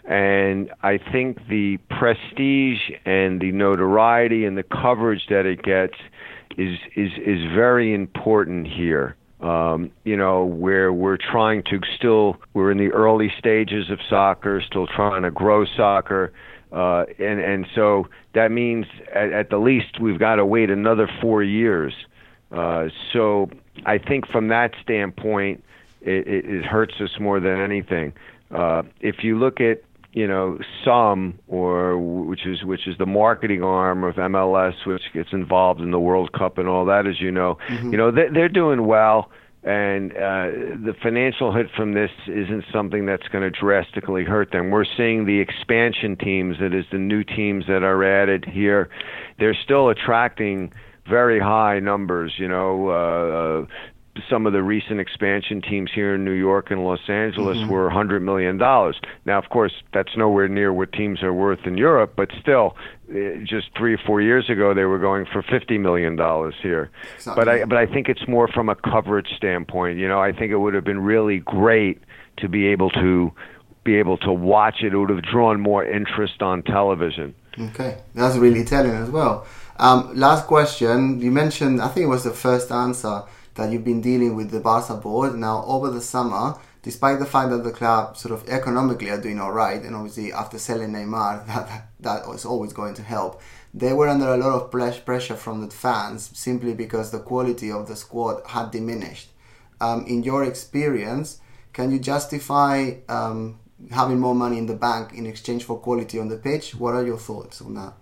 And I think the prestige and the notoriety and the coverage that it gets is is, is very important here. Um, you know, where we're trying to still, we're in the early stages of soccer, still trying to grow soccer. Uh, and, and so that means at, at the least we've got to wait another four years. Uh, so I think from that standpoint, it, it, it hurts us more than anything. Uh, if you look at, you know, SUM, or which is which is the marketing arm of M L S, which gets involved in the World Cup and all that, as you know, mm-hmm. you know they, they're doing well, and uh, the financial hit from this isn't something that's going to drastically hurt them. We're seeing the expansion teams, that is the new teams that are added here, they're still attracting very high numbers. You know, uh, some of the recent expansion teams here in New York and Los Angeles mm-hmm. were one hundred million dollars. Now, of course, that's nowhere near what teams are worth in Europe, but still, just three or four years ago, they were going for fifty million dollars here. Exactly. But I, but I think it's more from a coverage standpoint. You know, I think it would have been really great to be able to be able to watch it. It would have drawn more interest on television. Okay, that's really telling as well. Um, last question. You mentioned, I think it was the first answer, that you've been dealing with the Barca board. Now, over the summer, despite the fact that the club sort of economically are doing all right, and obviously after selling Neymar, that, that was always going to help, they were under a lot of pressure from the fans simply because the quality of the squad had diminished. Um, in your experience, can you justify um, having more money in the bank in exchange for quality on the pitch? What are your thoughts on that?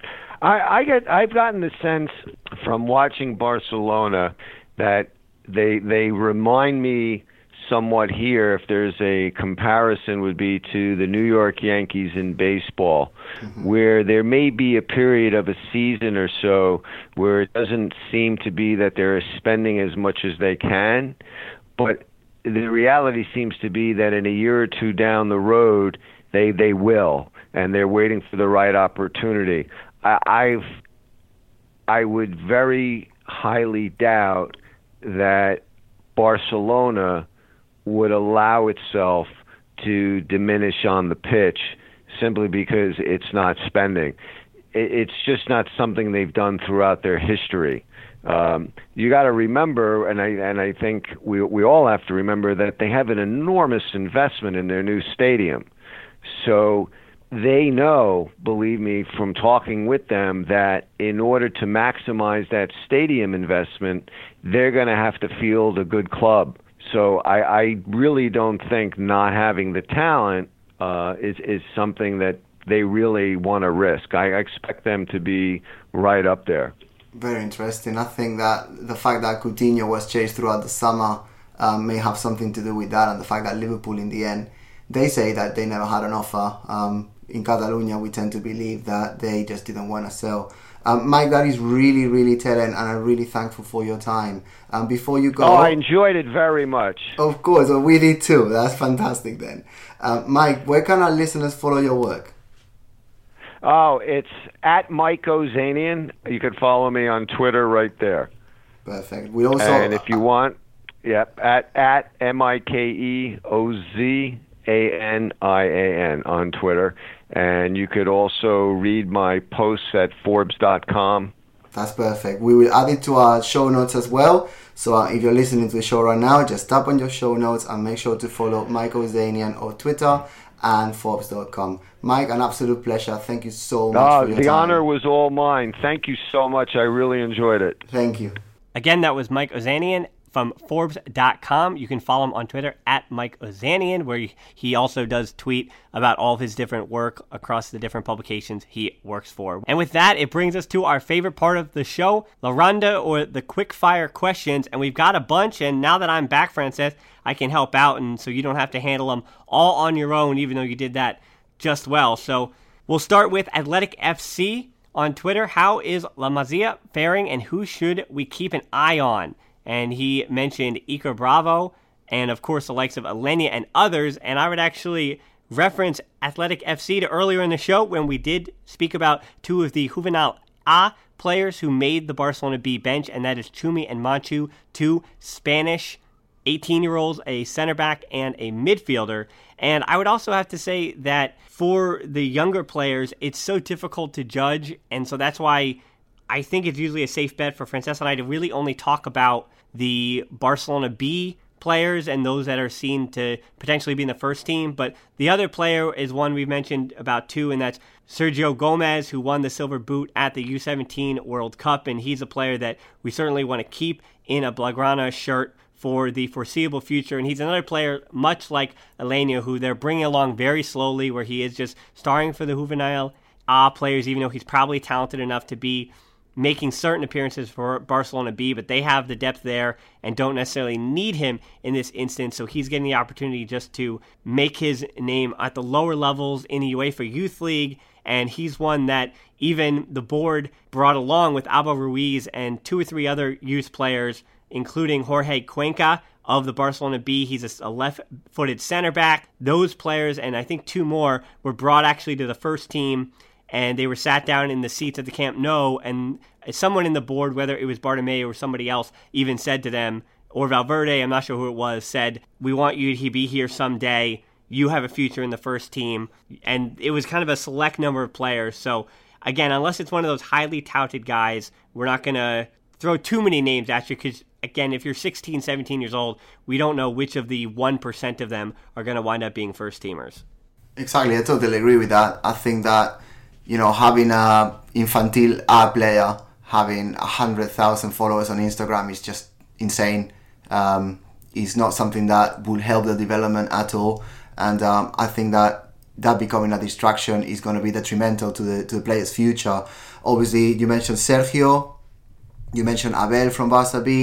I, I get, I've gotten the sense from watching Barcelona that they they remind me somewhat here, if there's a comparison, would be to the New York Yankees in baseball, mm-hmm. where there may be a period of a season or so where it doesn't seem to be that they're spending as much as they can, but the reality seems to be that in a year or two down the road, they, they will, and they're waiting for the right opportunity. I, I've, I would very highly doubt that Barcelona would allow itself to diminish on the pitch simply because it's not spending. It's just not something they've done throughout their history. Um, you got to remember, and I and I think we we all have to remember that they have an enormous investment in their new stadium. So they know, believe me, from talking with them, that in order to maximize that stadium investment, they're going to have to field a good club. So I, I really don't think not having the talent uh, is, is something that they really want to risk. I expect them to be right up there. Very interesting. I think that the fact that Coutinho was chased throughout the summer um, may have something to do with that, and the fact that Liverpool in the end, they say that they never had an offer. Um, in Catalonia, we tend to believe that they just didn't want to sell. Um, Mike, that is really, really telling, and I'm really thankful for your time. Um, before you go... Oh, I enjoyed it very much. Of course, well, we did too. That's fantastic then. Um, Mike, where can our listeners follow your work? Oh, it's at Mike Ozanian. You can follow me on Twitter right there. Perfect. We also... And if you want, yep, at, at M I K E O Z A N I A N on Twitter. And you could also read my posts at Forbes dot com. That's perfect. We will add it to our show notes as well. So uh, if you're listening to the show right now, just tap on your show notes and make sure to follow Mike Ozanian on Twitter and Forbes dot com. Mike, an absolute pleasure. Thank you so much oh, for your the time. honor was all mine. Thank you so much. I really enjoyed it. Thank you. Again, that was Mike Ozanian from Forbes dot com. You can follow him on Twitter at Mike Ozanian, where he also does tweet about all of his different work across the different publications he works for. And with that, it brings us to our favorite part of the show, La Ronda, or the quick fire questions. And we've got a bunch, and now that I'm back, Frances, I can help out, and so you don't have to handle them all on your own, even though you did that just well. So we'll start with Athletic F C on Twitter. How is La Masia faring, and who should we keep an eye on? And he mentioned Iker Bravo and, of course, the likes of Alenia and others. And I would actually reference Athletic F C to earlier in the show when we did speak about two of the Juvenal A players who made the Barcelona B bench, and that is Chumi and Manchu, two Spanish eighteen-year-olds, a center back and a midfielder. And I would also have to say that for the younger players, it's so difficult to judge, and so that's why I think it's usually a safe bet for Frances and I to really only talk about the Barcelona B players and those that are seen to potentially be in the first team. But the other player is one we've mentioned about too, and that's Sergio Gomez, who won the silver boot at the U seventeen World Cup, and he's a player that we certainly want to keep in a Blaugrana shirt for the foreseeable future. And he's another player, much like Alenia, who they're bringing along very slowly, where he is just starring for the Juvenil A players, even though he's probably talented enough to be making certain appearances for Barcelona B, but they have the depth there and don't necessarily need him in this instance, so he's getting the opportunity just to make his name at the lower levels in the UEFA Youth League, and he's one that even the board brought along with Alba Ruiz and two or three other youth players, including Jorge Cuenca of the Barcelona B. He's a left-footed center back. Those players, and I think two more, were brought actually to the first team, and they were sat down in the seats at the Camp Nou, and someone in the board, whether it was Bartomeu or somebody else, even said to them, or Valverde, I'm not sure who it was, said, we want you to be here someday. You have a future in the first team. And it was kind of a select number of players. So, again, unless it's one of those highly touted guys, we're not going to throw too many names at you because, again, if you're sixteen, seventeen years old, we don't know which of the one percent of them are going to wind up being first-teamers. Exactly, I totally agree with that. I think that, you know, having a Infantil A player, having one hundred thousand followers on Instagram is just insane. Um, it's not something that will help the development at all. And um, I think that that becoming a distraction is going to be detrimental to the to the player's future. Obviously, you mentioned Sergio, you mentioned Abel from Barça B,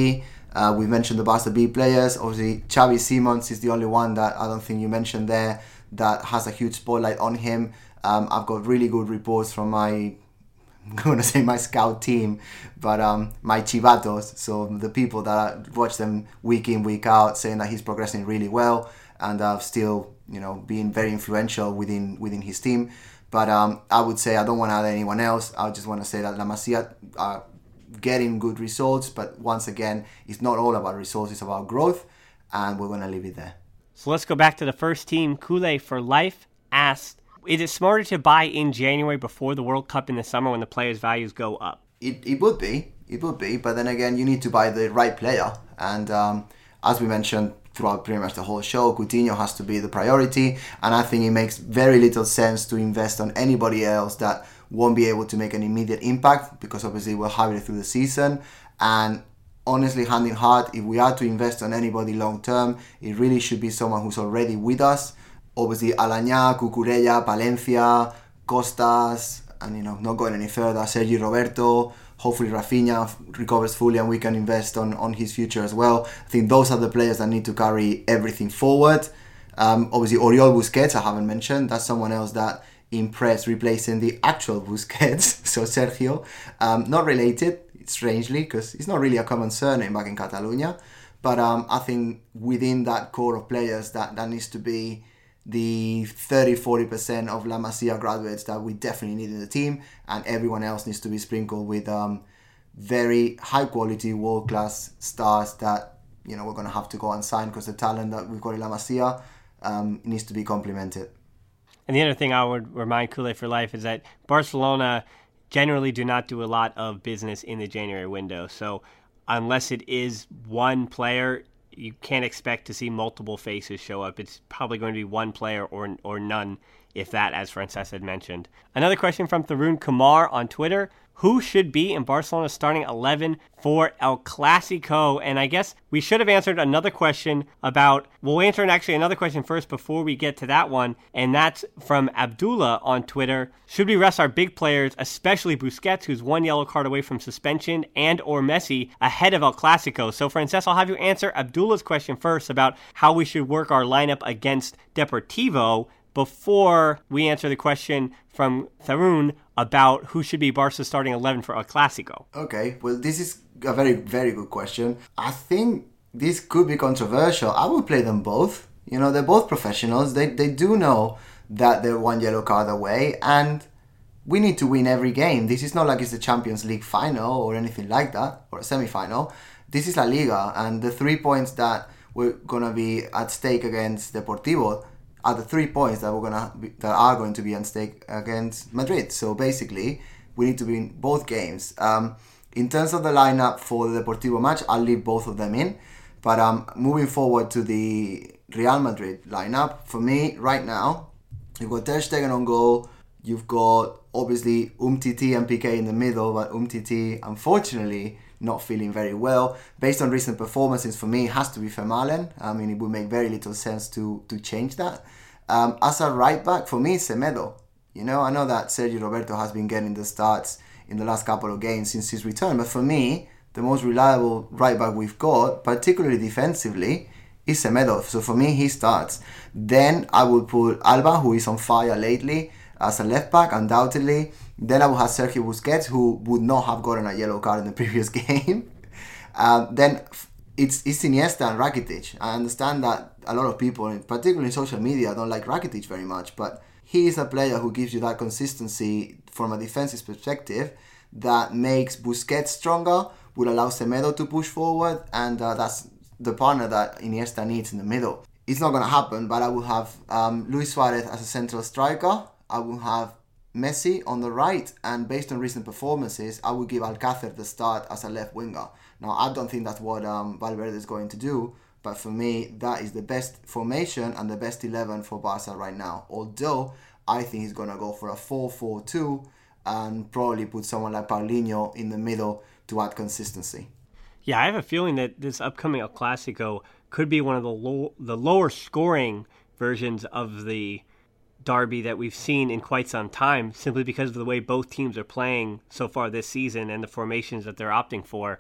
Uh, we mentioned the Barca B players. Obviously, Xavi Simons is the only one that I don't think you mentioned there that has a huge spotlight on him. Um, I've got really good reports from my, I'm going to say my scout team, but um, my chivatos, so the people that I watch them week in, week out, saying that he's progressing really well and uh, still, you know, being very influential within within his team. But um, I would say I don't want to add anyone else. I just want to say that La Masia are getting good results, but once again, it's not all about results, it's about growth, and we're going to leave it there. So let's go back to the first team. Kule for Life asked, is it smarter to buy in January before the World Cup in the summer when the players' values go up? It it would be. It would be. But then again, you need to buy the right player. And um, as we mentioned throughout pretty much the whole show, Coutinho has to be the priority. And I think it makes very little sense to invest on anybody else that won't be able to make an immediate impact, because obviously we'll have it through the season. And honestly, hand in heart, if we are to invest on anybody long term, it really should be someone who's already with us. Obviously, Alañá, Cucurella, Palencia, Costas, and you know, not going any further, Sergi Roberto. Hopefully, Rafinha recovers fully and we can invest on, on his future as well. I think those are the players that need to carry everything forward. Um, obviously, Oriol Busquets, I haven't mentioned. That's someone else that impressed, replacing the actual Busquets. So Sergio, um, not related, strangely, because it's not really a common surname back in Catalonia. But um, I think within that core of players, that, that needs to be the thirty to forty percent of La Masia graduates that we definitely need in the team, and everyone else needs to be sprinkled with um, very high quality, world class stars that, you know, we're going to have to go and sign, because the talent that we've got in La Masia um, needs to be complemented. And the other thing I would remind Kule for Life is that Barcelona generally do not do a lot of business in the January window. So unless it is one player, you can't expect to see multiple faces show up. It's probably going to be one player or or none, if that, as Francesc had mentioned. Another question from Tharun Kumar on Twitter. Who should be in Barcelona's starting eleven for El Clasico? And I guess we should have answered another question about, we'll answer actually another question first before we get to that one, and that's from Abdullah on Twitter. Should we rest our big players, especially Busquets, who's one yellow card away from suspension, and or Messi, ahead of El Clasico? So Francesc, I'll have you answer Abdullah's question first about how we should work our lineup against Deportivo before we answer the question from Tharun about who should be Barca's starting eleven for El Clasico. Okay, well, this is a very, very good question. I think this could be controversial. I would play them both. You know, they're both professionals. They they do know that they're one yellow card away, and we need to win every game. This is not like it's the Champions League final or anything like that, or a semi-final. This is La Liga, and the three points that we're going to be at stake against Deportivo are the three points that we're gonna be, that are going to be at stake against Madrid. So basically, we need to win both games. Um, in terms of the lineup for the Deportivo match, I'll leave both of them in. But um, moving forward to the Real Madrid lineup, for me right now, you've got Ter Stegen on goal. You've got obviously Umtiti and Piqué in the middle, but Umtiti, unfortunately, not feeling very well. Based on recent performances, for me, it has to be Vermaelen. I mean, it would make very little sense to to change that. Um, as a right back, for me, Semedo. You know, I know that Sergi Roberto has been getting the starts in the last couple of games since his return, but for me, the most reliable right back we've got, particularly defensively, is Semedo. So for me, he starts. Then I would put Alba, who is on fire lately, as a left back, undoubtedly. Then I would have Sergio Busquets, who would not have gotten a yellow card in the previous game. um, then it's, it's Iniesta and Rakitic. I understand that a lot of people, particularly in social media, don't like Rakitic very much, but he is a player who gives you that consistency from a defensive perspective that makes Busquets stronger, would allow Semedo to push forward, and uh, that's the partner that Iniesta needs in the middle. It's not going to happen, but I will have um, Luis Suarez as a central striker. I will have Messi on the right, and based on recent performances, I would give Alcácer the start as a left winger. Now, I don't think that's what um, Valverde is going to do, but for me, that is the best formation and the best eleven for Barca right now. Although, I think he's going to go for a four four two and probably put someone like Paulinho in the middle to add consistency. Yeah, I have a feeling that this upcoming El Clasico could be one of the low, the lower scoring versions of the derby that we've seen in quite some time, simply because of the way both teams are playing so far this season and the formations that they're opting for.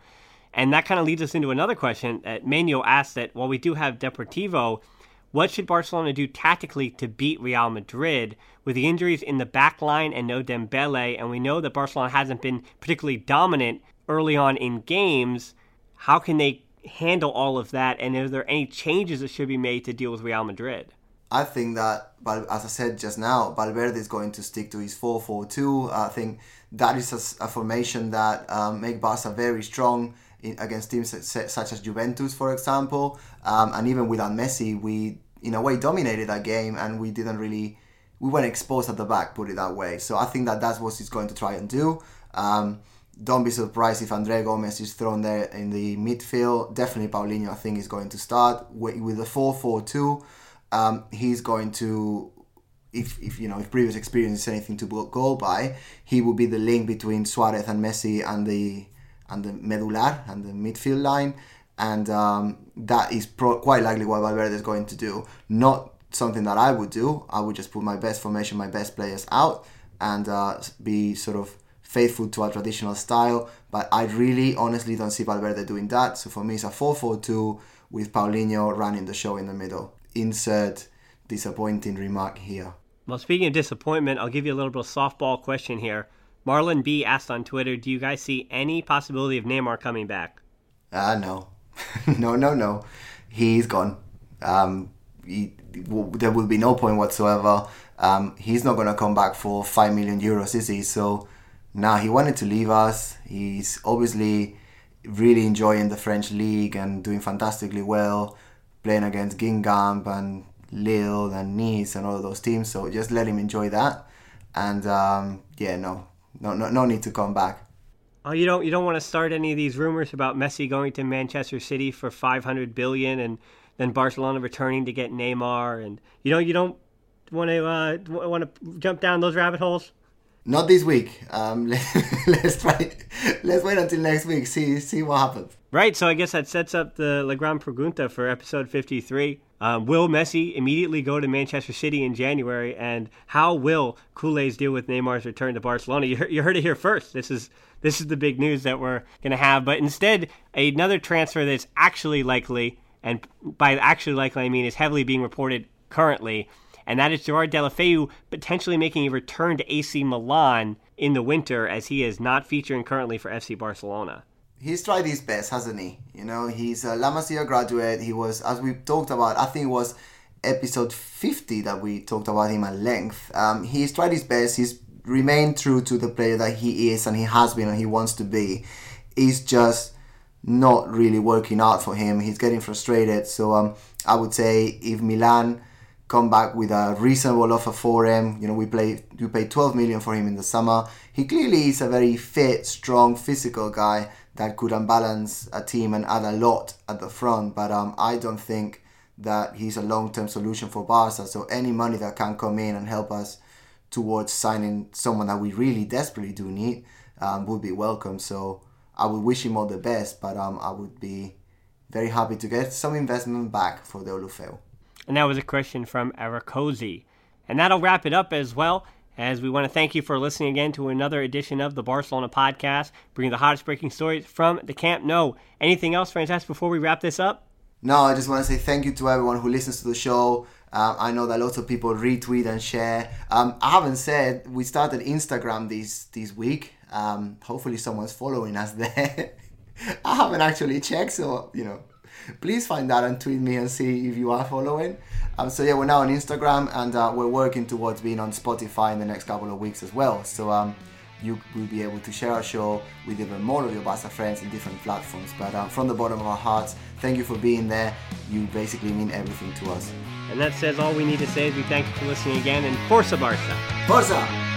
And that kind of leads us into another question. Uh, Manuel asked that while we do have Deportivo, what should Barcelona do tactically to beat Real Madrid? With the injuries in the back line and no Dembele, and we know that Barcelona hasn't been particularly dominant early on in games, how can they handle all of that? And are there any changes that should be made to deal with Real Madrid? I think that, as I said just now, Valverde is going to stick to his four four two. I think that is a, a formation that um, make Barca very strong in, against teams such as Juventus, for example. Um, and even without Messi, we, in a way, dominated that game, and we didn't really, we weren't exposed at the back, put it that way. So I think that that's what he's going to try and do. Um, don't be surprised if André Gomes is thrown there in the midfield. Definitely Paulinho, I think, is going to start with, with the four four two. Um, he's going to, if, if you know, if previous experience is anything to go by, he will be the link between Suarez and Messi and the and the medular and the midfield line, and um, that is pro- quite likely what Valverde is going to do. Not something that I would do. I would just put my best formation, my best players out, and uh, be sort of faithful to our traditional style. But I really, honestly, don't see Valverde doing that. So for me, it's a four four two with Paulinho running the show in the middle. Insert disappointing remark here. Well, speaking of disappointment, I'll give you a little bit of softball question here. Marlon B asked on Twitter, do you guys see any possibility of Neymar coming back? Ah, uh, no. no, no, no. He's gone. Um, he, there will be no point whatsoever. Um, he's not going to come back for five million euros, is he? So, nah, he wanted to leave us. He's obviously really enjoying the French league and doing fantastically well, playing against Guingamp and Lille and Nice and all of those teams. So just let him enjoy that. And um, yeah, no, no, no, no need to come back. Oh, you don't, you don't want to start any of these rumors about Messi going to Manchester City for five hundred billion and then Barcelona returning to get Neymar, and you know, you don't want to uh, want to jump down those rabbit holes. Not this week. Um, let's try. Let's wait until next week. See see what happens. Right. So I guess that sets up the La Gran Pregunta for episode fifty-three. Um, will Messi immediately go to Manchester City in January? And how will culés deal with Neymar's return to Barcelona? You heard, you heard it here first. This is this is the big news that we're going to have. But instead, another transfer that's actually likely, and by actually likely I mean is heavily being reported currently, and that is Gerard Deulofeu potentially making a return to A C Milan in the winter, as he is not featuring currently for F C Barcelona. He's tried his best, hasn't he? You know, he's a La Masia graduate. He was, as we talked about, I think it was episode fifty that we talked about him at length. Um, he's tried his best. He's remained true to the player that he is and he has been and he wants to be. He's just not really working out for him. He's getting frustrated. So um, I would say if Milan come back with a reasonable offer for him, you know, we play we paid twelve million for him in the summer. He clearly is a very fit, strong, physical guy that could unbalance a team and add a lot at the front. But um, I don't think that he's a long-term solution for Barca. So any money that can come in and help us towards signing someone that we really desperately do need um, would be welcome. So I would wish him all the best, but um, I would be very happy to get some investment back for Deulofeu. And that was a question from Arakosi. And that'll wrap it up as well, as we want to thank you for listening again to another edition of the Barcelona Podcast, bringing the hottest breaking stories from the Camp Nou. Anything else, Francesc, before we wrap this up? No, I just want to say thank you to everyone who listens to the show. Um, I know that lots of people retweet and share. Um, I haven't said, we started Instagram this, this week. Um, hopefully someone's following us there. I haven't actually checked, so, you know, please find that and tweet me and see if you are following. Um, so yeah, we're now on Instagram, and uh, we're working towards being on Spotify in the next couple of weeks as well. So um, you will be able to share our show with even more of your Barca friends in different platforms. But um, from the bottom of our hearts, thank you for being there. You basically mean everything to us. And that says all we need to say is we thank you for listening again, and Forza Barca. Forza!